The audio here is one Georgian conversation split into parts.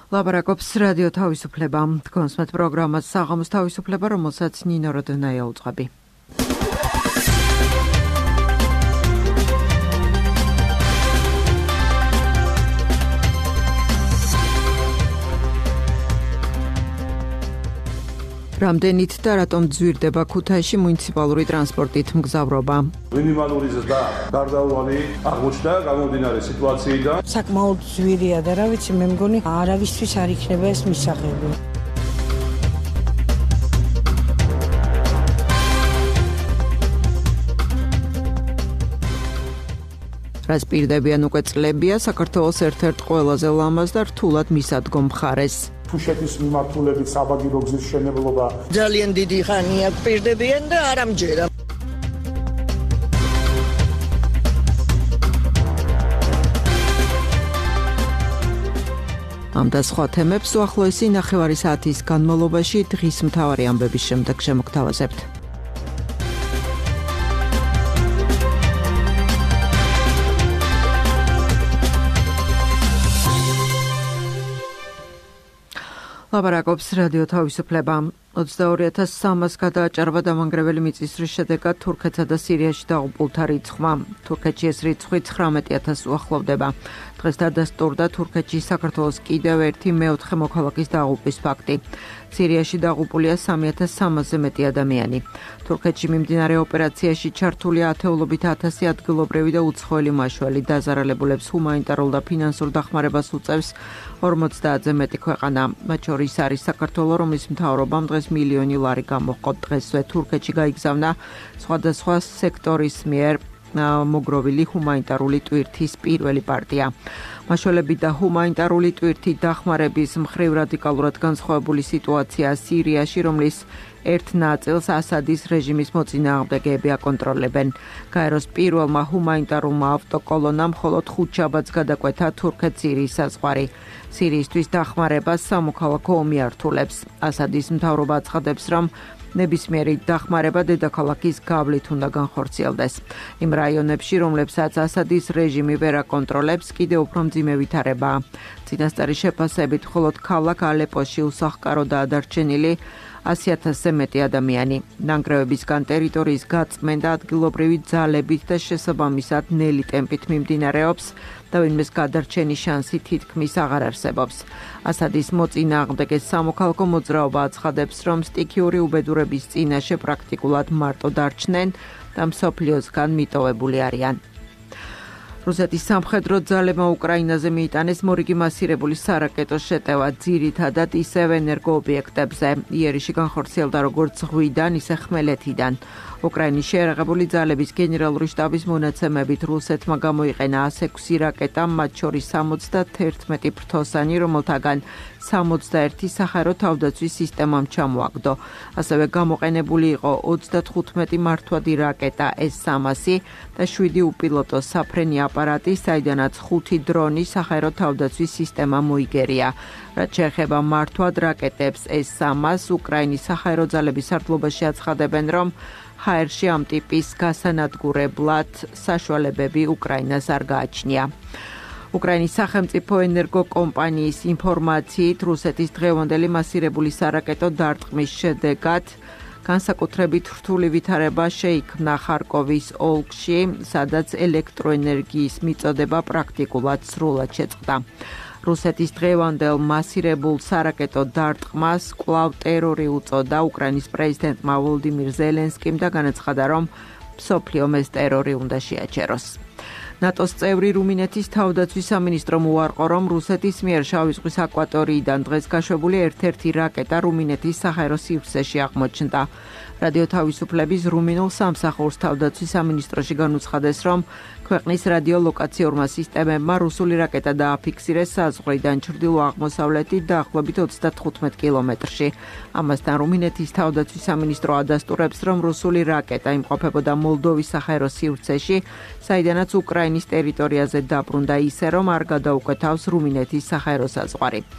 ლაპარაკობს რადიო თავისუფლება. თქვენსმეთ პროგრამას საღამოს თავისუფლება, რომელსაც ნინო როდნაია უძღვები. რამდენით და რატომ ძვირდება ქუთაისში მუნიციპალური ტრანსპორტით მგზავრობა? მინიმალური ზრდა გარდაუვალი აღმოჩნდა გამომდინარე სიტუაციიდან. საკმაოდ ძვირია და რა ვიცი, მე მგონი არავისთვის არ იქნება ეს მისაღები. რას პირდებიან უკვე წლებია საქართველოს ერთ-ერთ ყველაზე ლამაზ და რთულად მისადგომ მხარეს. თუშეთის მიმართულებით საბაგირო გზის მშენებლობა ძალიან დიდი ხანია პირდებიან და არ ამჯერა. ამ და სხვა თემებს უახლოესი 9 საათის განმავლობაში დღის მთავარი ამბების შემდეგ შემოგთავაზებთ. ლაპარაკობს რადიო თავისუფლება. 22,300 გადააჭარბა დამანგრეველი მიწისძვრის შედეგად თურქეთსა და სირიაში დაღუპულთა რიცხვმა. თურქეთში ეს რიცხვი 19,000 უახლოვდება. დღეს დადასტურდა თურქეთში საქართველოს კიდევ ერთი მეოთხე მოქალაქის დაღუპვის ფაქტი. სირიაში დაღუპულია 3,300-ზე მეტი ადამიანი. თურქეთში მიმდინარე ოპერაციაში ჩართულია ათეულობით 1000 ადგილობრივი და უცხოელი მაშველი. დაზარალებულებს ჰუმანიტარულ და ფინანსურ დახმარებას უწევს 50-ზე მეტი ქვეყანა. მათ შორის არის საქართველო, რომლის მთავრობამ დღეს მილიონი ლარი გამოჰყო. დღესვე თურქეთში გაიგზავნა სხვადასხვა სექტორის მიერ მოგროვილი ჰუმანიტარული ტვირთის პირველი პარტია. მაშველები და ჰუმანიტარული ტვირთი დახმარების მხრივ რადიკალურად განსხვავებული სიტუაცია სირიაში, რომლის ერთ ნაწილს ასადის რეჟიმის მოწინააღმდეგეები აკონტროლებენ. გაეროს პირველმა ჰუმანიტარულმა ავტოკოლონამ მხოლოდ 5 შაბათს გადაკვეთა თურქეთ-სირიის საზღვარი. სირიისთვის დახმარებას სამოქალაქო ომი ართულებს. ასადის მთავრობა აცხადებს, რომ ნებისმიერი დახმარება დედაქალაქის გავლით უნდა განხორციელდეს. იმ რაიონებში, რომლებსაც ასადის რეჟიმი ვერ აკონტროლებს, კიდევ უფრო მძიმე ვითარებაა. წინასწარი შეფასებით, მხოლოდ ქალაქ ალეპოში უსახლკაროდაა დარჩენილი 100,000-ზე მეტი ადამიანი. ნანგრევებისგან ტერიტორიის გაწმენდა ადგილობრივი ძალებით და შესაბამისად ნელი ტემპით მიმდინარეობს და ვინმეს გადარჩენის შანსი თითქმის აღარ არსებობს. ასადის მოწინააღმდეგე სამოქალაქო მოძრაობა აცხადებს, რომ სტიქიური უბედურების წინაშე პრაქტიკულად მარტო დარჩნენ და მსოფლიოსგან მიტოვებული არიან. რუსეთის სამხედრო ძალებმა უკრაინაზე მიიტანეს მორიგი მასირებული სარაკეტო შეტევა, ძირითადად ისევ ენერგოობიექტებზე. იერიში განხორციელდა როგორც ზღვიდან, ისე ხმელეთიდან. უკრაინის შეიარაღებული ძალების გენერალური შტაბის მონაცემებით რუსეთმა გამოიყენა 106 რაკეტა, მათ შორის 71 ფრთოსანი, რომელთაგან 61 საჰაერო თავდაცვის სისტემამ ჩამოაგდო. ასევე გამოყენებული იყო 35 მართვადი რაკეტა S-300 და 7 უპილოტო საფრენი აპარატი, საიდანაც 5 დრონი საჰაერო თავდაცვის სისტემა მოიგერია. რაც შეეხება მართვად რაკეტებს S-300, უკრაინის საჰაერო ძალების სარდლობაში აცხადებენ, რომ ჰაერში ამ ტიპის გასანადგურებლად საშუალებები უკრაინას არ გააჩნია. უკრაინის სახელმწიფო ენერგო კომპანიის ინფორმაციით, რუსეთის დღევანდელი მასირებული სარაკეტო დარტყმის შედეგად განსაკუთრებით რთული ვითარება შეიქმნა ხარკოვის ოლქში, სადაც ელექტროენერგიის მიწოდება პრაქტიკულად სრულად შეწყდა. რუსეთის დღევანდელ მასირებულ სარაკეტო დარტყმას კვლავ ტერორი უწოდა უკრაინის პრეზიდენტმა ვოლოდიმირ ზელენსკიმ და განაცხადა, რომ მსოფლიომ ეს ტერორი უნდა შეაჩეროს. ნატოს წევრი რუმინეთის თავდაცვის სამინისტრომ უარყო, რომ რუსეთის მიერ შავი ზღვის აკვატორიიდან დღეს გაშვებული ერთ-ერთი რაკეტა რუმინეთის საჰაერო სივრცეში აღმოჩნდა. რადიო თავისუფლების რუმინულ სამსახურს თავდაცვის სამინისტროში განუცხადეს, რომ ქვეყნის რადიოლოკაციურმა სისტემებმა რუსული რაკეტა დააფიქსირეს საზღვრიდან ჩრდილო-აღმოსავლეთით დაახლოებით 35 კილომეტრში. ამასთან რუმინეთის თავდაცვის სამინისტრო ადასტურებს, რომ რუსული რაკეტა იმყოფებოდა მოლდოვის საჰაერო სივრცეში, საიდანაც უკრაინის ტერიტორიაზე დაბრუნდა ისე, რომ არ გადაუკვეთავს რუმინეთის საჰაერო საზღვარი.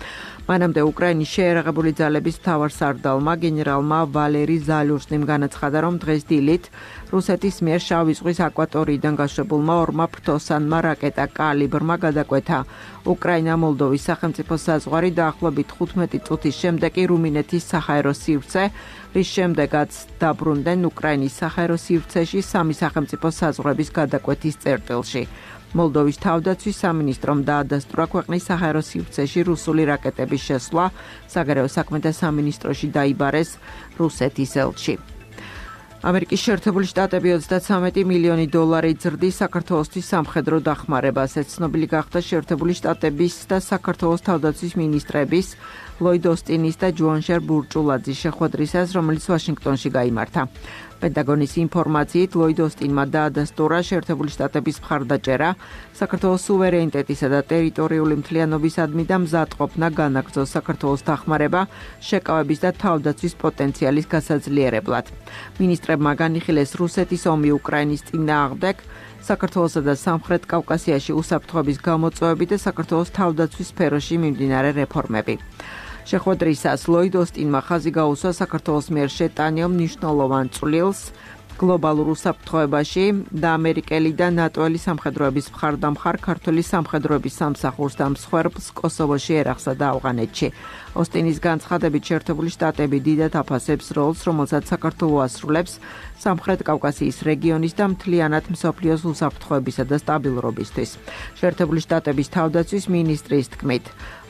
მანამდე უკრაინის შეერაღებული ძალების მთავარსარდალმა გენერალმა ვალერი ზალურსნიმ განაცხადა, რომ დღეს დილით რუსეთის მიერ შავი ზღვის აკვატორიიდან გაშვებულმა ორმა ფრთოსანმა რაკეტა კალიბრმა გადაკვეთა უკრაინა-მოლდოვის სახელმწიფო საზღვარი დაახლოებით 15 წუთის შემდეგ კი რუმინეთის საჰაერო სივრცე, რის შემდეგაც დაბრუნდნენ უკრაინის საჰაერო სივრცეში სამი სახელმწიფო საზღვრების გადაკვეთის წერტილში. მოლდოვის თავდაცვის სამინისტრომ დაადასტურა ქვეყნის საჰაერო სივრცეში რუსული რაკეტების შესვლა, საგარეო საქმეთა სამინისტროში დაიბარეს რუსეთის ელჩი. ამერიკის შეერთებული შტატები 33 მილიონი დოლარი ზრდის საქართველოსთვის სამხედრო დახმარებას. ეს ცნობილი გახდა შეერთებული შტატების და საქართველოს თავდაცვის მინისტრების ლოიდ ოსტინის და ჯუანშერ ბურჭულაძის შეხვედრისას, რომელიც ვაშინგტონში გაიმართა. პენტაგონის ინფორმაციით ლოიდ ოსტინმა დაადასტურა შეერთებული შტატების მხარდაჭერა საქართველოს სუვერენიტეტისა და ტერიტორიული მთლიანობისადმი და მზადყოფნა განაგრძოს საქართველოს დახმარება შეკავების და თავდაცვის პოტენციალის გასაძლიერებლად. მინისტრებმა განიხილეს რუსეთის ომი უკრაინის წინააღმდეგ, საქართველოსა და სამხრეთ კავკასიაში უსაფრთხოების გამოწვევები და საქართველოს თავდაცვის სფეროში მიმდინარე რეფორმები. შეხვედრისას ლოიდ ოსტინმა ხაზი გაუსვა საქართველოს მიერ შეტანილ მნიშვნელოვან წვლილს გლობალურ უსაფრთხოებაში და ამერიკელი და ნატოელი სამხედროების მხარდამხარ ქართული სამხედროების სამსახურს და მსხვერპლს კოსოვოში, ერაყსა და ავღანეთში. ოსტინის განცხადებით შეერთებული შტატები დიდად აფასებს როლს, რომელსაც საქართველო ასრულებს სამხრეთ კავკასიის რეგიონის და მთლიანად მსოფლიოს უსაფრთხოებისა და სტაბილურობისთვის. შეერთებული შტატების თავდაცვის მინისტრის თქმით,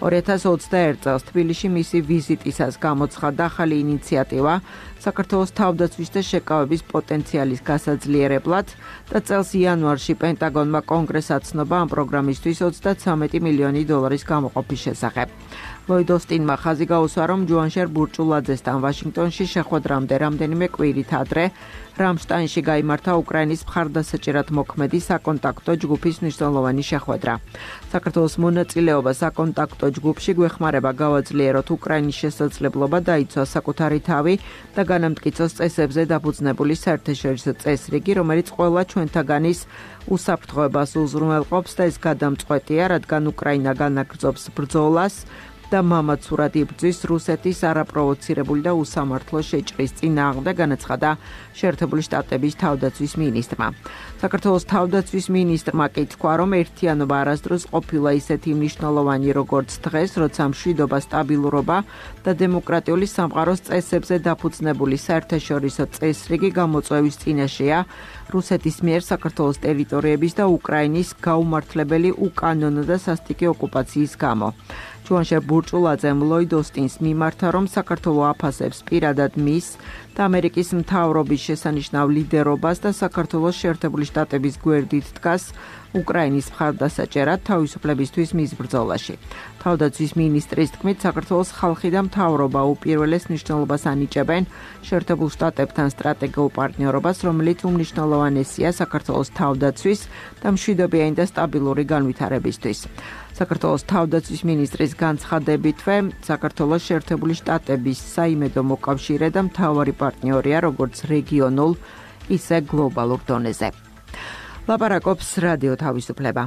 2021 წელს თბილისში მისი ვიზიტისას გამოცხადდა ახალი ინიციატივა საქართველოს თავდაცვის და შეკავების პოტენციალის გასაძლიერებლად და წელს იანვარში პენტაგონმა კონგრესს აცნობა ამ პროგრამისთვის 33 მილიონი დოლარის გამოყოფის შესახებ. ლოიდ ოსტინმა ხაზი გაუსვა, რომ ჯუანშერ ბურჭულაძესთან ვაშინგტონში შეხვედრამდე რამდენიმე კვირით ადრე რამშტაინში გაიმართა უკრაინის მხარდასაჭერად მოქმედი საკონტაქტო ჯგუფის მნიშვნელოვანი შეხვედრა. საქართველოს მონაწილეობა საკონტაქტო ჯგუფში გვეხმარება გავაძლიეროთ უკრაინის შესაძლებლობა დაიცვა საკუთარი თავი და განამტკიცოს წესებზე დაფუძნებული საერთაშორისო წესრიგი, რომელიც ყველა ჩვენთაგანის უსაფრთხოებას უზრუნველყოფს და ეს გადამწყვეტია, რადგან უკრაინა განაგრძობს ბრძოლას და მამაცურად იბრძვის რუსეთის არაპროვოცირებული და უსამართლო შეჭრის წინააღმდეგ, განაცხადა შეერთებული შტატების თავდაცვის მინისტრმა. საქართველოს თავდაცვის მინისტრმა კი თქვა, რომ ერთიანობა არასდროს ყოფილა ისეთი მნიშვნელოვანი, როგორც დღეს, როცა მშვიდობა, სტაბილურობა და დემოკრატიული სამყაროს წესებზე დაფუძნებული საერთაშორისო წესრიგი გამოწვევის წინაშეა რუსეთის მიერ საქართველოს ტერიტორიების და უკრაინის გაუმართლებელი უკანონო და სასტიკი ოკუპაციის გამო. ჯუანშერ ბურჭულაძემ ლოიდ ოსტინს მიმართა, რომ საქართველო აფასებს პირადად მის და ამერიკის მთავრობის შესანიშნავ ლიდერობას და საქართველოს შეერთებული შტატების გვერდით დგას უკრაინის მხარდასაჭერად თავისუფლებისთვის მის ბრძოლაში. თავდაცვის მინისტრის თქმით, საქართველოს ხალხი და მთავრობა უპირველეს მნიშვნელობას ანიჭებენ შეერთებულ შტატებთან სტრატეგიულ პარტნიორობას, რომელიც უმნიშვნელოვანესია საქართველოს თავდაცვის და მშვიდობიანი და სტაბილური განვითარებისთვის. საქართველოს თავდაცვის მინისტრის განცხადებითვე, საქართველოს შეერთებული შტატების საიმედო მოკავშირე და მთავარი პარტნიორია როგორც რეგიონულ, ისე გლობალურ დონეზე. ლაპარაკობს რადიო თავისუფლება.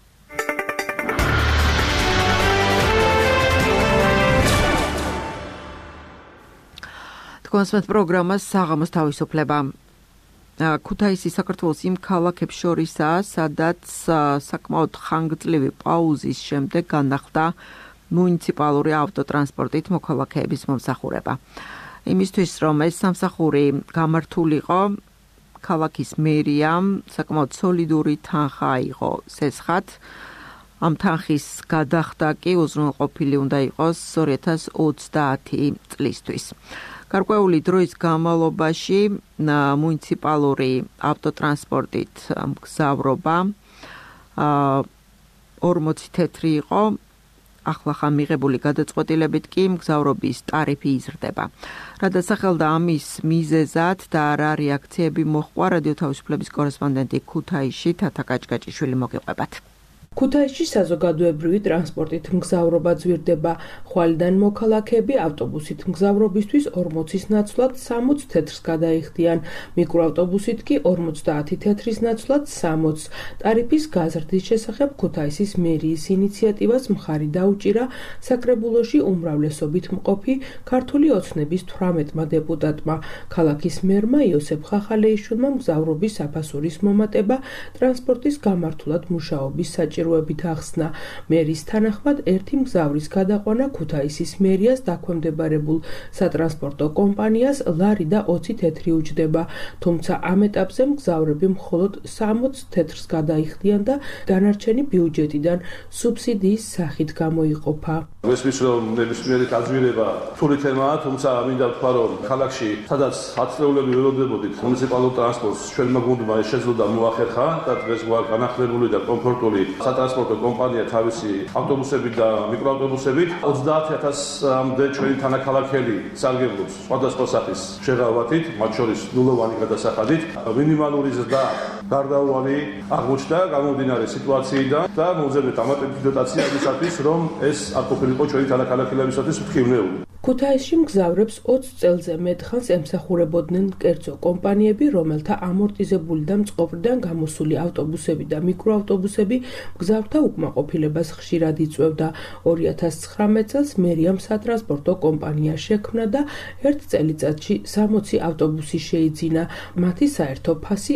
თქვენს პროგრამას საღამოს თავისუფლება. ქუთაისი საქართველოს იმ ქალაქებს შორისაა, სადაც საკმაოდ ხანგრძლივი პაუზის შემდეგ განახლდა მუნიციპალური ავტოტრანსპორტით მოქალაქეების მომსახურება. იმისთვის, რომ ეს სამსახური გამართულიყო, ქალაქის მერიამ საკმაოდ სოლიდური თანხა აიღო სესხად. ამ თანხის გადახდა კი უზრუნველყოფილი უნდა იყოს 2030 წლისთვის. გარკვეული დროის განმავლობაში მუნიციპალური ავტოტრანსპორტით მგზავრობა 40 თეთრი იყო, ახლა მიღებული გადაწყვეტილებით კი მგზავრობის ტარიფი იზრდება. რადგან სახელდა ამის მიზეზად და რა რეაქციები მოჰყვა, რადიო თავისუფლების კორესპონდენტი ქუთაისში თათა კაჭკაჭიშვილი მოგიყვებათ. ქუთაისში საზოგადოებრივი ტრანსპორტით მგზავრობა ძვირდება. ხვალიდან მოქალაქეები ავტობუსით მგზავრობისთვის 40-ის ნაცვლად 60 თეთრს გადაიხდიან, მიკროავტობუსით კი 50 თეთრის ნაცვლად 60. ტარიფის გაზრდის შესახებ ქუთაისის მერიის ინიციატივას მხარი დაუჭირა საკრებულოში უმრავლესობით მყოფი ქართული ოცნების 18-მა დეპუტატმა. ქალაქის მერმა იოსებ ხახალეიშვილმა მგზავრობის საფასურის მომატება ტრანსპორტის გამართულად მუშაობის საჭიროებით ახსნა. მერის თანახმად ერთი მგზავრის გადაყვანა ქუთაისის მერიას დაქვემდებარებულ სატრანსპორტო კომპანიას ლარი და 20 თეთრი უჯდება, თუმცა ამ ეტაპზე მგზავრები მხოლოდ 60 თეთრს გადაიხდიან და დანარჩენი ბიუჯეტიდან სუბსიდიის სახით გამოიყოფა. მესმის რომ ნებისმიერი გაძვირება რთული თემაა, თუმცა მინდა ვთქვა რომ ქალაქში სადაც ათწლეულები ველოდებოდით მუნიციპალურ ტრანსპორტს ჩვენმა გუნდმა შეძლო და მოახერხა და დღეს გვაქვს განახლებული და კომფორტული სატრანსპორტო კომპანია თავისი ავტობუსებით და მიკროავტობუსებით. 30,000-მდე ჩვენი თანაქალაქელი სარგებლობს სხვადასხვა სახის შეღავათით, მათ შორის ნულოვანი გადასახადით. მინიმალური ზრდა გარდაუვალი აღმოჩნდა გამომდინარე სიტუაციიდან და მოუძებნეთ ამატებითი დოტაცია იმისათვის, რომ ეს არ ყოფილიყო ჩვენი თანაქალაქელებისათვის მტკივნეული. ქუთაისში მგზავრებს 20 წელზე მეტხანს ემსახურებოდნენ კერძო კომპანიები, რომელთა ამორტიზებული და მწყობრიდან გამოსული ავტობუსები და მიკროავტობუსები მგზავრთა უკმაყოფილებას ხშირად იწვევდა. 2019 წელს მერიამ სატრანსპორტო კომპანია შექმნა და ერთ წელიწადში 60 ავტობუსი შეიძინა. მათი საერთო ფასი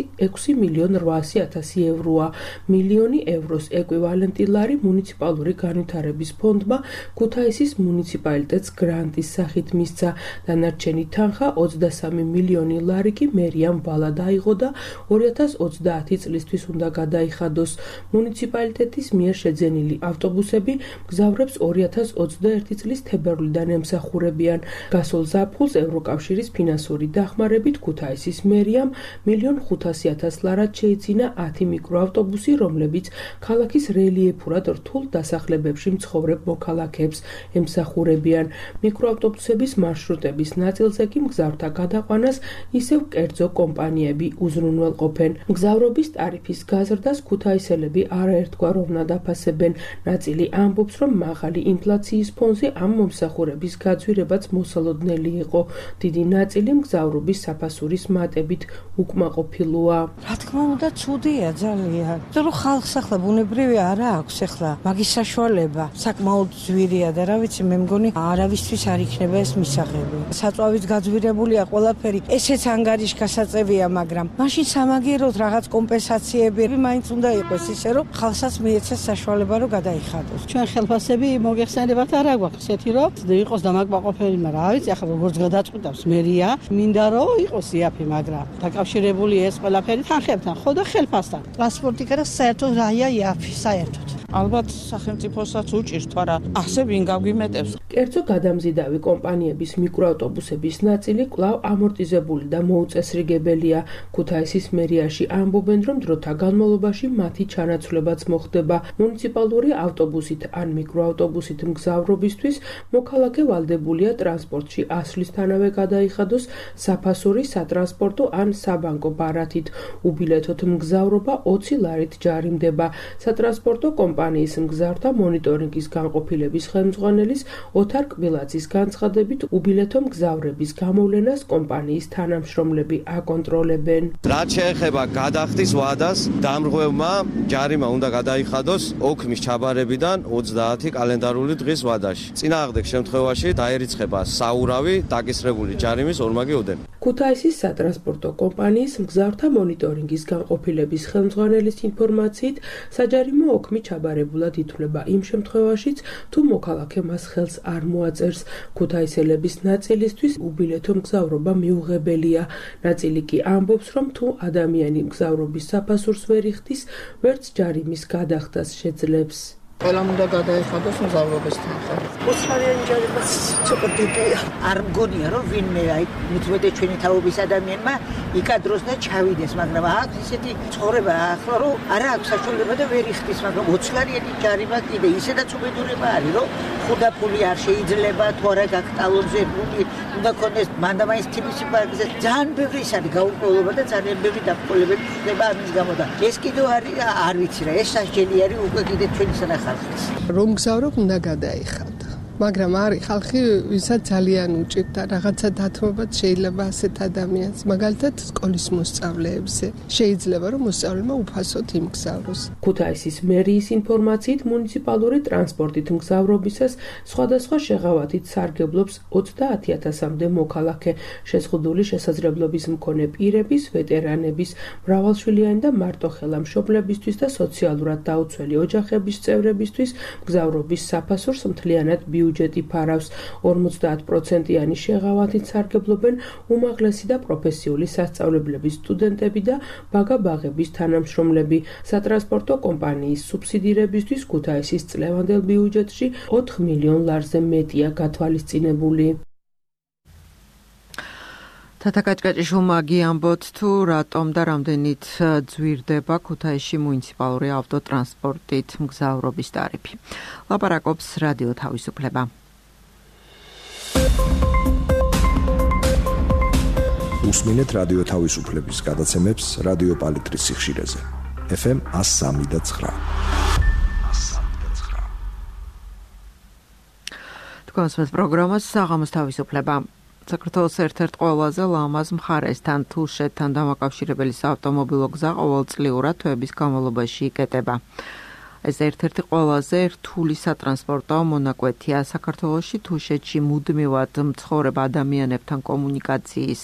6,800,000 ევროა. მილიონი ევროს ეკვივალენტი ლარი მუნიციპალური განვითარების ფონდმა ქუთაისის მუნიციპალიტეტს გრანტი სახით მისცა. დანარჩენი თანხა 23 მილიონი ლარი კი მერიამ ვალად აიღო და 2030 წლისთვის უნდა გადაიხადოს. მუნიციპალიტეტის მიერ შეძენილი ავტობუსები მგზავრებს 2021 წლის თებერვლიდან ემსახურებიან. გასულ ზაფხულს ევროკავშირის ფინანსური დახმარებით ქუთაისის მერიამ 1,500,000 ლარად შეიძინა 10 მიკროავტობუსი, რომლებიც ქალაქის რელიეფურად რთულ დასახლებებში მცხოვრებ მოქალაქეებს ემსახურებიან. მიკროავტობუსების მარშრუტების ნაწილზე კი მგზავრთა გადაყვანას ისევ კერძო კომპანიები უზრუნველყოფენ. მგზავრობის ტარიფის გაზრდას ქუთაისელები არაერთგვარ ოვნად აფასებენ. ნაწილი ამბობს, რომ მაღალი ინფლაციის ფონზე ამ მომსახურების გაძვირებაც მოსალოდნელი იყო. დიდი ნაწილი მგზავრობის საფასურის მატებით უკმაყოფილოა. რა თქმა უნდა, ცუდია ძალიან. რომ ხალხს ახლა ბუნებრივი არა აქვს ახლა მაგის საშუალება. საკმაოდ ძვირია და რა ვიცი, მე მგონი არავისთვის არ იქნება ეს მისაღები. საწვავით გაძვირებულია ყველაფერი. ესეც ანგარიშგასაწევია, მაგრამ მაშინ სამაგიეროდ რაღაც კომპენსაციები მაინც უნდა იყოს ისე, რომ ხალხსაც მიეცეს საშუალება, რომ გადაიხადოს. ჩვენ ხელფასები მოგეხსენებათ არა გვაქვს ესეთი, რომ იყოს დამაკმაყოფილი, მაგრამ რა ვიცი, ახლა როგორც გადაწყვიტავს მერია, მინდა რომ იყოს იაფი, მაგრამ დაკავშირებული ეს ყველაფერი თანხებთან, ხო და ხელფასთან. ტრანსპორტი კერა საერთოდ რაია იაფი, საერთოდ. ალბათ სახელმწიფოსაც უჭირს, თორა ასე ვინ გაგვიმეტებს. კერძო გადამზიდავი კომპანიების მიკროავტობუსების ნაწილი კვლავ ამორტიზებული და მოუწესრიგებელია. ქუთაისის მერიაში ამბობენ, რომ დროთა განმავლობაში მათი ჩანაცვლებაც მოხდება. მუნიციპალური ავტობუსით ან მიკროავტობუსით მგზავრობისთვის მოქალაქე ვალდებულია ტრანსპორტში ასვლისთანავე გადაიხადოს საფასური სატრანსპორტო ან საბანკო ბარათით. უბილეთოთ მგზავრობა 20 ლარით ჯარიმდება. სატრანსპორტო კომპანიის მგზავრთა მონიტორინგის განყოფილების ხელმძღვანელის ოთარ კბილაძის განცხადებით, უბილეთო მგზავრების გამოვლენას კომპანიის თანამშრომლები აკონტროლებენ. რაც შეეხება გადახდის ვადას, დამრღვევმა ჯარიმა უნდა გადაიხადოს ოქმის ჩაბარებიდან 30 კალენდარული დღის ვადაში. წინააღმდეგ შემთხვევაში დაერიცხება საურავი დაკისრებული ჯარიმის ორმაგი ოდენი. ქუთაისის სატრანსპორტო კომპანიის მგზავრთა მონიტორინგის განყოფილების ხელმძღვანელის ინფორმაციით, საჯარიმო ოქმი ჩაბარებულად ითვლება იმ შემთხვევაშიც, თუ მოქალაქე მას ხელს არ მოაწერს. ქუთაისელების ნაწილისთვის უბილეთო მგზავრობა მიუღებელია. ნაწილი კი ამბობს, რომ თუ ადამიანი მგზავრობის საფასურს ვერ იხდის, ვერც ჯარიმის გადახდას შეძლებს. ყველამ უნდა გადაიხადოს მგზავრობის თანხა. 20 ჯარიმაც ცოტა დიდია. არ მგონია რომ ვინმე აი მithuete ჩვენი თაობის ადამიანმა იკადროს და ჩავიდეს, მაგრამ აქ ისეთი ცხოვრება ახლა რომ არა აქვს საშუალება და ვერ იხდის, მაგრამ 20 ჯარიმა კიდე ისედაც უბედურება არის, რომ ხუდა ფული არ შეიძლება, თუ არა გაქვს ტალონზე ფული, უნდა ქონდეს მანდამაის თბილისში პარკზე ძალიან ბევრი ის არის გაურკვევლობა და ძალიან ბევრი დაბრკოლებები ხდება ამის გამო და ეს კიდევ არის არ ვიცი რა ეს სასჯელი არის უკვე კიდე ჩვენი ხალხის რომ გზავრობ უნდა გადაიხადო მაგრამ არის ხალხი ვისაც ძალიან უჭირდა რაღაცა დათმობაც შეიძლება ასეთ ადამიანს მაგალითად სკოლის მოსწავლეებზე შეიძლება რომ მოსწავლემა უფასოდ იმგზავროს ქუთაისის მერიის ინფორმაციით მუნიციპალური ტრანსპორტით მგზავრობისას სხვადასხვა შეღავათით სარგებლობს 30,000-მდე მოქალაქე შეზღუდული შესაძლებლობის მქონე პირების ვეტერანების მრავალშვილიანი და მარტოხელა მშობლებისთვის და სოციალურად დაუცველი ოჯახების წევრებისთვის მგზავრობის საფასურს მთლიანად ბიუჯეტი ფარავს 50%-იანი შეღავათით სარგებლობენ უმაღლესი და პროფესიული სასწავლებლების სტუდენტები და ბაგა-ბაღების თანამშრომლები. სატრანსპორტო კომპანიის სუბსიდირებისთვის ქუთაისის წლევანდელ ბიუჯეტში 4 მილიონ ლარზე მეტია გათვალისწინებული. თათაკაჭკაჭიშვილმა გიამბოთ თუ რატომ და რამდენით ძვირდება ქუთაისში მუნიციპალური ავტოტრანსპორტით მგზავრობის ტარიფი. ლაპარაკობს რადიო თავისუფლება. უსმინეთ რადიო თავისუფლების გადაცემებს რადიო პალიტრის სიხშირეზე. FM 103.9. თქვენს პროგრამას საღამოს თავისუფლება. საქართველოს ერთ-ერთ ყველაზე ლამაზ მხარესთან თუშეთთან დამაკავშირებელი საავტომობილო გზა ყოველწლიურად თვეების განმავლობაში იკეტება. ეს ერთ-ერთი ყველაზე რთული სატრანსპორტო მონაკვეთია საქართველოში თუშეთში მუდმივად მცხოვრებ ადამიანებთან კომუნიკაციის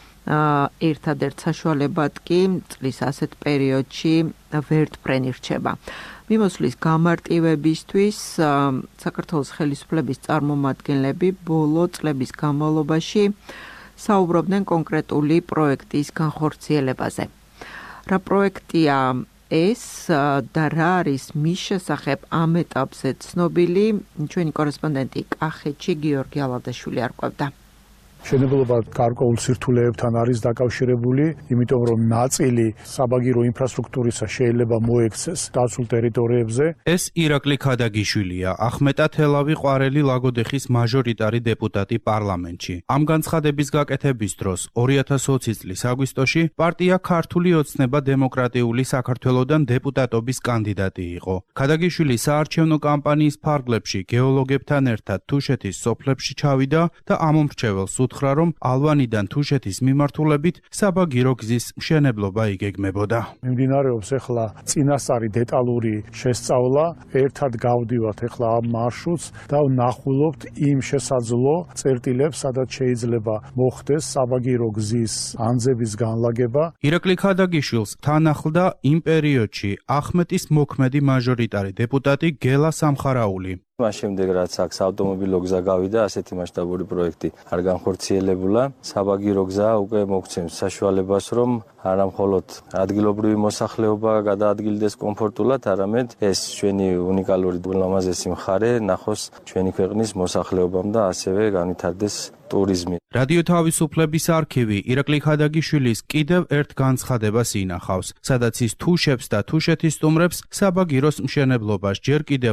ერთადერთ საშუალებად კი წლის ასეთ პერიოდში ვერტმფრენი რჩება. მიმოსვლის გამარტივებისთვის საქართველოს ხელისუფლების წარმომადგენლები ბოლო წლების განმავლობაში საუბრობდნენ კონკრეტული პროექტის განხორციელებაზე. რა პროექტია ეს და რა არის მის შესახებ ამ ეტაპზე ცნობილი, ჩვენი კორესპონდენტი კახეთში გიორგი ალადაშვილი არკვევდა. მშენებლობა გარკვეულ სირთულეებთან არის დაკავშირებული, იმიტომ რომ ნაწილი საბაგირო ინფრასტრუქტურისა შეიძლება მოექცეს დაცულ ტერიტორიებზე. ეს ირაკლი ქადაგიშვილია, ახმეტა თელავი ყვარელი ლაგოდეხის მაჟორიტარი დეპუტატი პარლამენტში. ამ განცხადების გაკეთების დროს 2020 წლის აგვისტოში პარტია ქართული ოცნება დემოკრატიული საქართველოსთან დეპუტატობის კანდიდატი იყო. ქადაგიშვილი საარჩევნო კამპანიის ფარგლებში გეოლოგებთან ერთად თუშეთის სოფლებში ჩავიდა და ამომრჩეველს უთხრა, რომ ალვანიდან თუშეთის მიმართულებით საბაგირო გზის მშენებლობა იგეგმებოდა. მიმდინარეობს ახლა წინასწარი დეტალური შესწავლა, ერთად გავდივართ ახლა ამ მარშრუტს და ვნახულობთ იმ შესაძლო წერტილებს, სადაც შეიძლება მოხდეს საბაგირო გზის ანძების განლაგება. ირაკლი ქადაგიშვილს თან ახლდა იმ პერიოდში ახმეტის მოქმედი მაჟორიტარი დეპუტატი გელა სამხარაული. მას შემდეგ რაც აქ საავტომობილო გზა გავიდა, ასეთი მასშტაბური პროექტი არ განხორციელებულა. საბაგირო გზა უკვე მოგცემს საშუალებას, რომ არა მხოლოდ ადგილობრივი მოსახლეობა გადაადგილდეს კომფორტულად, არამედ ეს ჩვენი უნიკალური ულამაზესი მხარე ნახოს ჩვენი ქვეყნის მოსახლეობამ და ასევე განვითარდეს ტურიზმი. რადიო თავისუფლების არქივი ირაკლი ქადაგიშვილის კიდევ ერთ განცხადებას ინახავს, სადაც ის თუშებს და თუშეთის სტუმრებს საბაგიროს მშენებლობას ჯერ კიდევ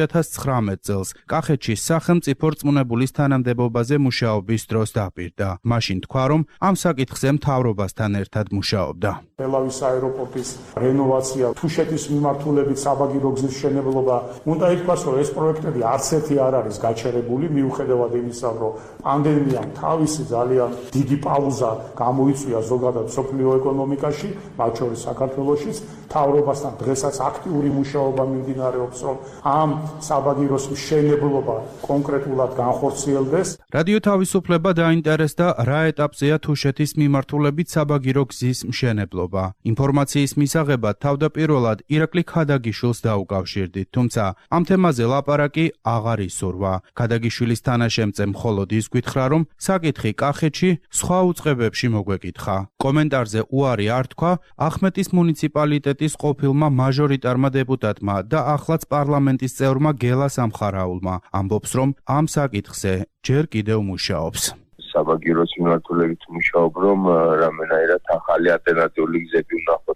2019 წელს კახეთში სახელმწიფო რწმუნებულის თანამდებობაზე მუშაობის დროს დაპირდა. მაშინ თქვა, რომ ამ საკითხზე მთავრობასთან ერთად მუშაობდა. თელავის აეროპორტის რენოვაცია, თუშეთის მიმართულებით საბაგირო გზის მშენებლობა, უნდა ითქვას, რომ ეს პროექტები არც ერთი არ არის გაჩერებული, მიუხედავად იმისა, რომ პანდემიამ თავისი ძალიან დიდი პაუზა გამოიწვია ზოგადად სოფლიო ეკონომიკაში, მათ შორის საქართველოშიც. მთავრობასთან დღესაც აქტიური მუშაობა მიმდინარეობს, რომ ამ საბაგიროს მშენებლობა კონკრეტულად განხორციელდეს. რადიო თავისუფლება დაინტერესდა რა ეტაპზეა თუშეთის მიმართულებით საბაგირო გზის მშენებლობა. ინფორმაციის მისაღებად თავდაპირველად ირაკლი ქადაგიშვილს დაუკავშირდით, თუმცა ამ თემაზე ლაპარაკი აღარ ისურვა. ქადაგიშვილის თანაშემწე მხოლოდ ის გითხრა, რომ საკითხი კახეთში სხვა უწყებებში მოგვეკითხა. კომენტარზე უარი არ თქვა ახმეტის მუნიციპალიტეტის ყოფილმა მაჟორიტარმა დეპუტატმა და ახლაც პარლამენტის წევრმა გელა სამხარაულმა. ამბობს, რომ ამ საკითხზე ჯერ კიდევ მუშაობს. საბაგიროს მიმართულებით მუშაობ, რომ რამენაირად ახალი ალტერნატიული გზები ვნახოთ, რომ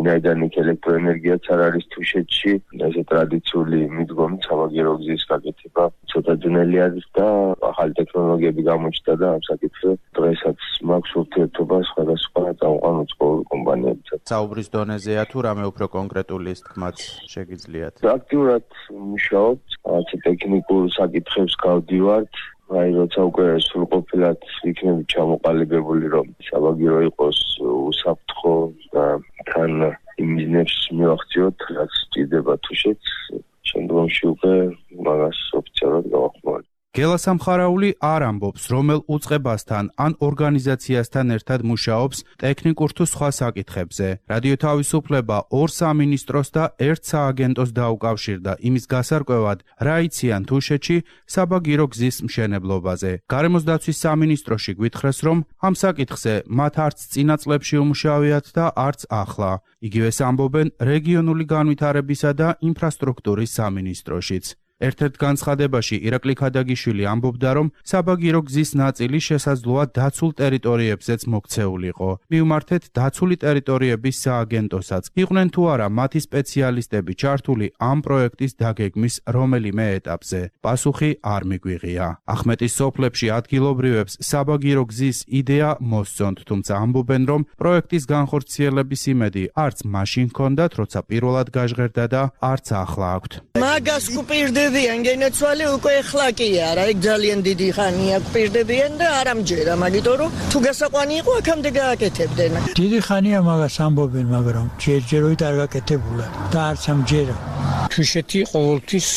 ვინაიდან იქ ელექტროენერგიაც არ არის თუშეთში, ესე ტრადიციული მიდგომით საბაგირო გზის გაკეთება ცოტა ძნელი არის და ახალი ტექნოლოგიები გამოჩნდა და ამ საკითხზე დღესაც მაქვს ურთიერთობა სხვადასხვა წამყვან უწყობილ კომპანიებთან. საუბრის დონეზეა თუ რამე უფრო კონკრეტული ის თქმაც შეგიძლიათ? აქტიურად მუშაობთ, რაღაცა ტექნიკურ საკითხებს გავდივართ. აი როცა უკვე სრულყოფილად იქნებით ჩამოყალიბებული რომ საბაგირო იყოს უსაფრთხო და თან იმიზნებს მივახციოთ რაც ჭირდება თუშეთს შემდგომში უკვე მაგას ოფიციალურად გავახმოვანებთ. გელა სამხარაული არ ამბობს, რომელ უწყებასთან ან ორგანიზაციასთან ერთად მუშაობს ტექნიკურ თუ სხვა საკითხებზე. რადიო თავისუფლება 2 სამინისტროს და 1 სააგენტოს დაუკავშირდა იმის გასარკვევად, რა იციან თუშეთში საბაგირო გზის მშენებლობაზე. გარემოს დაცვის სამინისტროში გვითხრეს, რომ ამ საკითხზე მათ არც წინა წლებში უმუშავიათ და არც ახლა. იგივეს ამბობენ რეგიონული განვითარებისა და ინფრასტრუქტურის სამინისტროშიც. ერთ-ერთ განცხადებაში ირაკლი ქადაგიშვილი ამბობდა, რომ საბაგირო გზის ნაწილი შესაძლოა დაცულ ტერიტორიებზეც მოქცეულიყო. მივმართეთ დაცული ტერიტორიების სააგენტოსაც. იყვნენ თუ არა მათი სპეციალისტები ჩართული ამ პროექტის დაგეგმის რომელიმე ეტაპზე? პასუხი არ მიგვიღია. ახმეტის სოფლებში ადგილობრივებს საბაგირო გზის იდეა მოსწონთ, თუმცა ამბობენ, რომ პროექტის განხორციელების იმედი არც მაშინ ჰქონდათ, როცა პირველად გაჟღერდა და არც ახლა აქვთ. მაგას გვპირდებიან გენაცვალე უკვე ახლა კი არა, ეგ ძალიან დიდი ხანია გვპირდებიან და არ ამჯერა, მაგიტომ რომ თუ გასაყვანი იყო აქამდე გააკეთებდნენ. დიდი ხანია მაგას ამბობენ, მაგრამ ჯერჯერობით არ გაკეთებულა და არც ამჯერა. თუშეთი ყოველთვის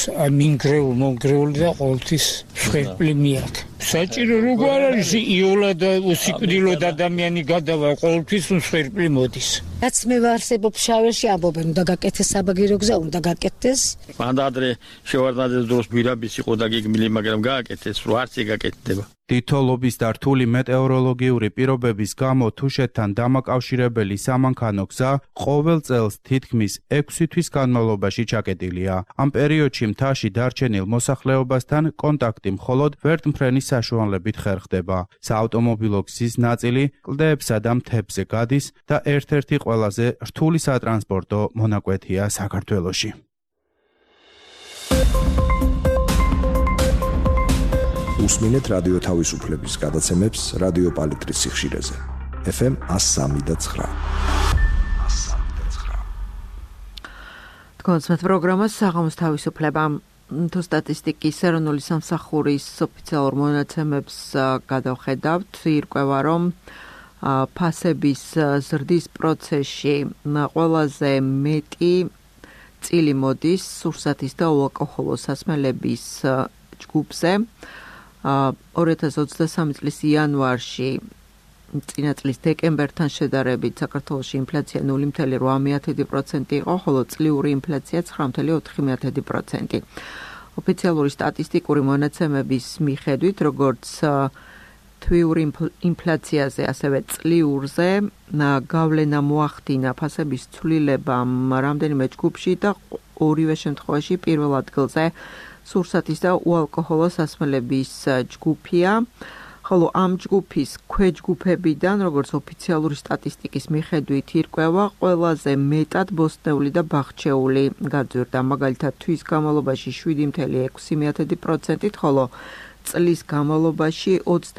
მონგრეული და ყოველთვის მსხვერპლი მიაქვს. საჭირო როგორ არის იოლა და უსიკვდილოდ ადამიანი გადავა ყოველთვის მსხვერპლი მოდის. რაც მე ვარსებობ შავერში ამბობენ, უნდა გაკეთდეს საბაგირო გზა, უნდა გაკეთდეს. მანდადრე შევარდნადეს დროს გვირაბის იყო დაგეგმილი, მაგრამ გააკეთეს, რომ არც ეგაკეთდება. თითოლობის და რთული მეტეოროლოგიური პირობების გამო თუშეთთან დამაკავშირებელი სამანქანო გზა ყოველ წელს თითქმის 6 თვის განმავლობაში ჩაკეტილია. ამ პერიოდში მთაში დარჩენილ მოსახლეობასთან კონტაქტი მხოლოდ ვერტმფრენის საშუალებით ხერხდება. საავტომობილო გზის ნაწილი კლდეებსა და მთებზე გადის და ერთ-ერთი ყველაზე რთული სატრანსპორტო მონაკვეთია საქართველოში. უსმინეთ რადიო თავისუფლების გადაცემებს რადიო პალიტრის სიხშირეზე. FM 103.9. თქვენს პროგრამას საღამოს თავისუფლება. თუ სტატისტიკის ეროვნული სამსახურის ოფიციალურ მონაცემებს გადავხედავთ, ირკვევა, რომ ფასების ზრდის პროცესში ყველაზე მეტი წილი მოდის სურსათის და უალკოჰოლო სასმელების ჯგუფზე. 2023 წლის იანვარში წინა წლის დეკემბერთან შედარებით საქართველოში ინფლაცია 0.8% იყო, ხოლო წლიური ინფლაცია 9.4%. ოფიციალური სტატისტიკური მონაცემების მიხედვით, როგორც თვიური ინფლაციაზე, ასევე წლიურზე გავლენა მოახდინა ფასების ცვლილებამ რამდენიმე ჯგუფში და ორივე შემთხვევაში პირველ ადგილზე სურსათის და უალკოჰოლო სასმელების ჯგუფია, ხოლო ამ ჯგუფის ქვეჯგუფებიდან, როგორც ოფიციალური სტატისტიკის მიხედვით ირკვევა, ყველაზე მეტად ბოსტნეული და ბაღჩეული გაძვირდა, მაგალითად თვის განმავლობაში 7.6%-ით, ხოლო წლის განმავლობაში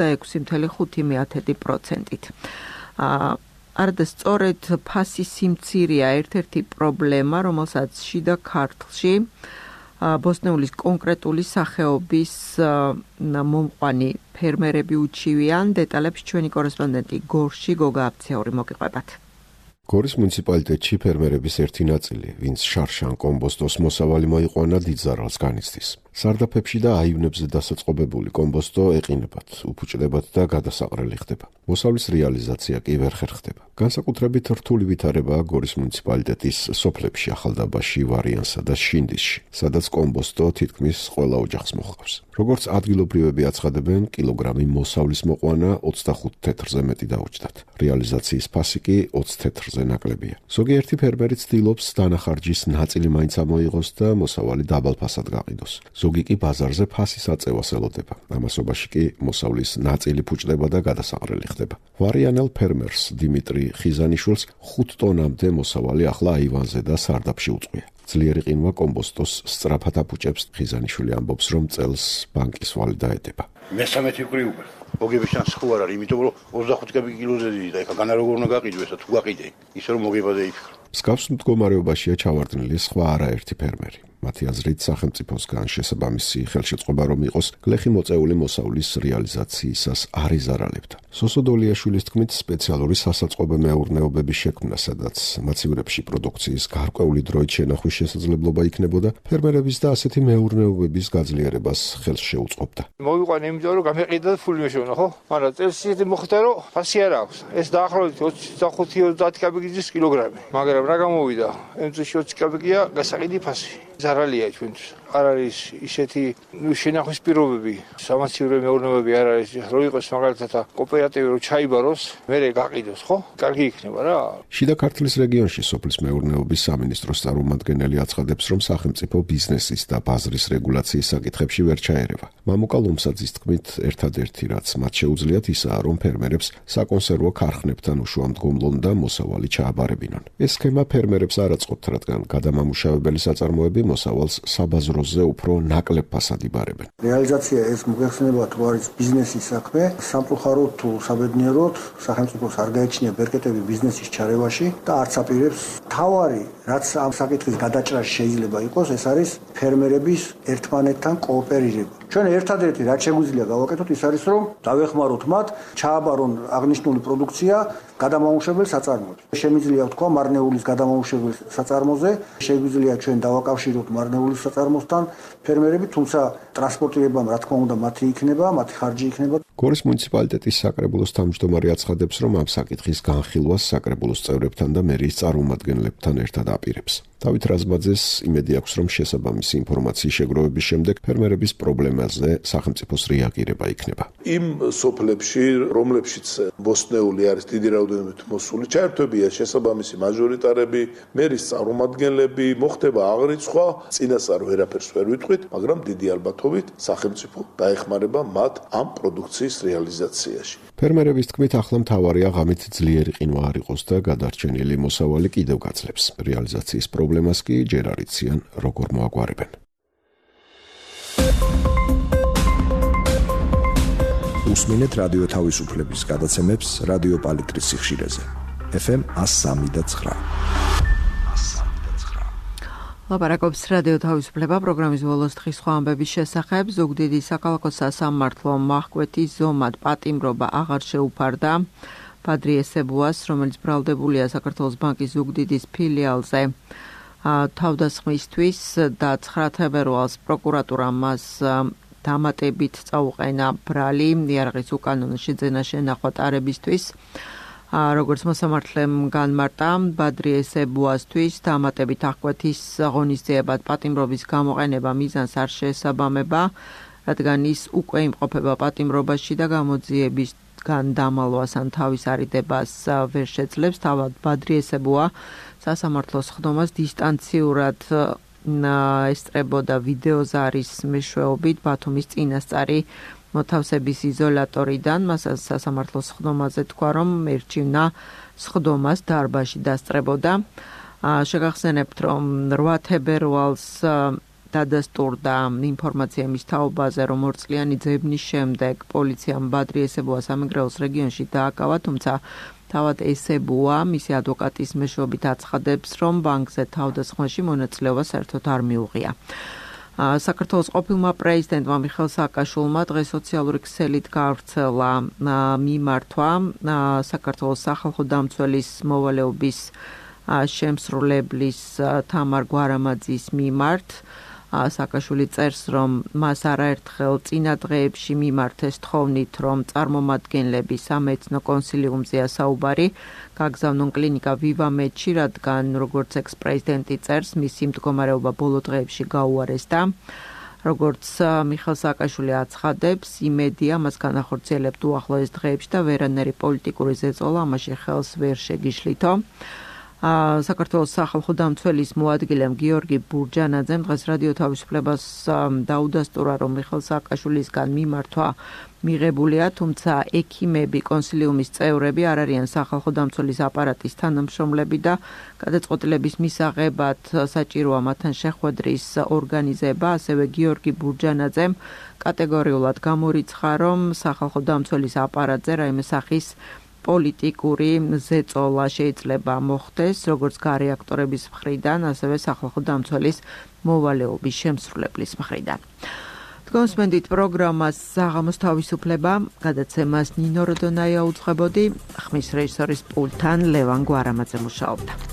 26.5%-ით. არდა სწორედ ფასის სიმცირეა ერთ-ერთი პრობლემა, რომელსაც შიდა ქართლში ბოსტნეულის კონკრეტული სახეობის მომყვანი ფერმერები უჩივიან. დეტალებს ჩვენი კორესპონდენტი გორში გოგა აფციური მოგიყვებათ. გორის მუნიციპალიტეტში ფერმერების ერთი ნაწილი, ვინც შარშან კომბოსტოს მოსავალი მოიყვანა, დიდ ზარალს განიცდის. სარდაფებში და აივნებზე დასაწყობებული კომბოსტო ეყინებათ, უფუჭდებათ და გადასაყრელი ხდება. მოსავლის რეალიზაცია კი ვერ ხერხდება. განსაკუთრებით რთული ვითარებაა გორის მუნიციპალიტეტის სოფლებში, ახალდაბაში, ვარიანსა და შინდისში, სადაც კომბოსტო თითქმის ყველა ოჯახს მოჰყავს. როგორც ადგილობრივები აცხადებენ, კილოგრამი მოსავლის მოყვანა 25 თეთრზე მეტი დაუჯდათ. რეალიზაციის ფასი კი 20 თეთრზე ნაკლებია. ზოგიერთი ფერმერი ცდილობს დანახარჯის ნაწილი მაინც ამოიღოს და მოსავალი დაბალ ფასად გაყიდოს. ზოგი კი ბაზარზე ფასის აწევას ელოდება. ამასობაში კი მოსავლის ნაწილი ფუჭდება და გადასაყრელი ხდება. ვარიანელ ფერმერს დიმიტრი ხიზანიშვილს 5 ტონამდე მოსავალი ახლა აივანზე და სარდაფში უწყვია. ძლიერი ყინვა კომბოსტოს სწრაფად აფუჭებს. ხიზანიშვილი ამბობს, რომ წელს ბანკის ვალი დაედება. მე-13 ვიყრი უკვე. მოგების შანსი ხო არ არის, იმიტომ რომ 25 კილოზე დიდი და ეხა განა როგორ უნდა გაყიდო ესა თუ გაყიდე. ისე რომ მოგებაზე იფიქრო. მსგავს მდგომარეობაშია ჩავარდნილი სხვა არაერთი ფერმერი. მათი აზრით სახელმწიფოსგან შესაბამისი ხელშეწყობა რომ იყოს, გლეხი მოწეული მოსავლის რეალიზაციისას არ იზარალებდა. სოსო დოლიაშვილის თქმით, სპეციალური სასაწყობე მეურნეობების შექმნა, სადაც მაცივრებში პროდუქციის გარკვეული დროით შენახვის შესაძლებლობა იქნებოდა, ფერმერების და ასეთი მეურნეობების გაძლიერებას ხელს შეუწყობდა. მოვიყვანე იმიტომ რომ გამეყიდა და ფული მეშოვნა, ხო? მაგრამ წელს ისეთი მოხდა რომ ფასი არ აქვს. ეს დაახლოებით 25-30 კაპიკის კილოგრამი. მაგრამ რა გამოვიდა? ემწუში 20 კაპიკია გასაყიდი ფასი. ზარალია ჩვენთვის. არ არის ისეთი შენახვის პირობები, სამაცივრო მეურნეობები არ არის, რომ იყოს მაგალითად კოოპერატივი რომ ჩაიბაროს, მერე გაყიდოს, ხო? კარგი იქნება რა. შიდა ქართლის რეგიონში სოფლის მეურნეობის სამინისტროს წარმომადგენელი აცხადებს, რომ სახელმწიფო ბიზნესის და ბაზრის რეგულაციის საკითხებში ვერ ჩაერევა. მამუკა ლომსაძის თქმით, ერთადერთი რაც მათ შეუძლიათ ისაა, რომ ფერმერებს საკონსერვო ქარხნებთან უშუამდგომლონ და მოსავალი ჩააბარებინონ. ეს სქემა ფერმერებს არ აწყობთ, რადგან გადამამუშავებელი საწარმოები მოსავალს საბაზროზე უფრო ნაკლებ ფასად იბარებენ. რეალიზაცია ეს მოგეხსენება თუ არის ბიზნესის საქმე, სამწუხაროდ თუ საბედნიეროდ სახელმწიფოს არ გაეჩნია ბერკეტები ბიზნესის ჩარევაში და არც აპირებს. თავარი, რაც ამ საკითხის გადაჭრა შეიძლება იყოს, ეს არის ფერმერების ერთმანეთთან კოოპერირება. ჩვენ ერთადერთი რაც შეგვიძლია გავაკეთოთ ის არის რომ დავეხმაროთ მათ ჩააბარონ აღნიშნული პროდუქცია გადამამუშავებელ საწარმოებს. შემიძლია ვთქვა მარნეულის გადამამუშავებელ საწარმოზე, შეგვიძლია ჩვენ დავაკავშიროთ მარნეულის საწარმოსთან ფერმერები, თუმცა ტრანსპორტირებამ რა თქმა უნდა მათი იქნება, მათი ხარჯი იქნება. გორის მუნიციპალიტეტის საკრებულოს თავმჯდომარე აცხადებს, რომ ამ საკითხის განხილვას საკრებულოს წევრებთან და მერიის წარმომადგენლებთან ერთად აპირებს. დავით რაზმაძეს იმედი აქვს, რომ შესაბამისი ინფორმაციის შეგროვების შემდეგ ფერმერების პრობლემაზე სახელმწიფოს რეაგირება იქნება. იმ სოფლებში, რომლებშიც ბოსტნეული არის დიდი რაოდენობით მოსული, ჩაერთვებია შესაბამისი მაჟორიტარები, მერიის წარმომადგენლები, მოხდება აღრიცხვა, წინასწარ ვერაფერს ვერ ვიტყვით, მაგრამ დიდი ალბათობით სახელმწიფო დაეხმარება მათ ამ პროდუქციის რეალიზაციაში. ფერმერების თქმით, ახლა მთავარია ღამით ძლიერი ყინვა არ იყოს და გადარჩენილი მოსავალი კიდევ გაძლებს. რეალიზაციის პრობლემას კი ჯერ არ იციან, როგორ მოაგვარებენ. უსმინეთ რადიო თავისუფლების გადაცემებს რადიო პალიტრის სიხშირეზე. FM 103.9. ლაპარაკობს რადიო თავისუფლება პროგრამის ბოლოს დღის სხვა ამბების შესახებ. ზუგდიდის საქალაქო სასამართლო მახკვეთი ზომად პატიმრობა აღარ შეუფარდა ბადრი ესებუას, რომელიც ბრალდებულია საქართველოს ბანკის ზუგდიდის ფილიალზე. თავდასხმისთვის და 9 თებერვალს პროკურატურამ მას დამატებით წაუყენა ბრალი იარაღის უკანონო შეძენა შენახვა ტარებისთვის. როგორც მოსამართლემ განმარტა, ბადრი ესებუასთვის დამატებით აღკვეთის ღონისძიებად პატიმრობის გამოყენება მიზანს არ შეესაბამება, რადგან ის უკვე იმყოფება პატიმრობაში და გამოძიებისგან დამალვას ან თავის არიდებას ვერ შეძლებს. თავად ბადრი ესებუა სასამართლოს ხდომას დისტანციურად ესწრებოდა ვიდეოზარის მეშვეობით ბათუმის წინასწარი მოთავსების იზოლატორიდან. მას სასამართლოს ხდომაზე თქვა, რომ ერჩივნა სხდომას დარბაზში დასწრებოდა. შეგახსენებთ, რომ 8 თებერვალს დადასტურდა ინფორმაცია მის თაობაზე, რომ 2 წლიანი ძებნის შემდეგ პოლიციამ ბადრი ესებუას სამეგრელოს რეგიონში დააკავა, თუმცა თავად ესებუა მისი ადვოკატის მეშვეობით აცხადებს, რომ ბანკზე თავდასხმაში მონაწილეობა საერთოდ არ მიუღია. საქართველოს ყოფილმა პრეზიდენტმა მიხეილ სააკაშვილმა დღეს სოციალური ქსელით გავრცელა მიმართვა საქართველოს სახალხო დამცველის მოვალეობის შემსრულებლის თამარ გვარამაძის მიმართ. სააკაშვილი წერს, რომ მას არაერთხელ წინა დღეებში მიმართეს თხოვნით, რომ წარმომადგენლები სამეცნო კონსილიუმზეა საუბარი გაგზავნონ კლინიკა ვივამედში, რადგან როგორც ექს-პრეზიდენტი წერს, მისი მდგომარეობა ბოლო დღეებში გაუარესდა. როგორც მიხეილ სააკაშვილი აცხადებს, იმედია მას განახორციელებთ უახლოეს დღეებში და ვერანაირი პოლიტიკური ზეწოლა ამაში ხელს ვერ შეგიშლითო. საქართველოს სახალხო დამცველის მოადგილემ გიორგი ბურჯანაძემ დღეს რადიო თავისუფლებას დაუდასტურა, რომ მიხეილ სააკაშვილისგან მიმართვა მიღებულია, თუმცა ექიმები, კონსილიუმის წევრები არ არიან სახალხო დამცველის აპარატის თანამშრომლები და გადაწყვეტილების მისაღებად საჭიროა მათთან შეხვედრის ორგანიზება. ასევე გიორგი ბურჯანაძემ კატეგორიულად გამორიცხა, რომ სახალხო დამცველის აპარატზე რაიმე სახის პოლიტიკური ზეწოლა შეიძლება მოხდეს, როგორც გარეაქტორების მხრიდან, ასევე სახალხო დამცველის მოვალეობის შემსრულებლის მხრიდან. Consmendit programmas საღამოს თავისუფლება, გადაცემას ნინო როდონაია უძღვებოდი, ხმის რეჟისორის პულტთან ლევან გვარამაძე მუშაობდა.